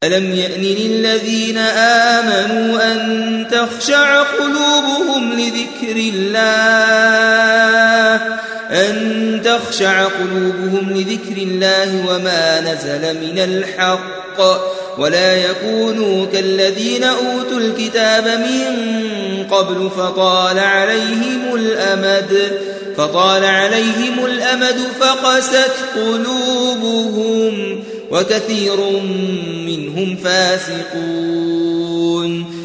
ألم يأن للذين آمنوا أن تخشع قلوبهم لذكر الله وما نزل من الحق ولا يكونوا كالذين أوتوا الكتاب من قبل فطال عليهم الأمد فقست قلوبهم وكثير منهم فاسقون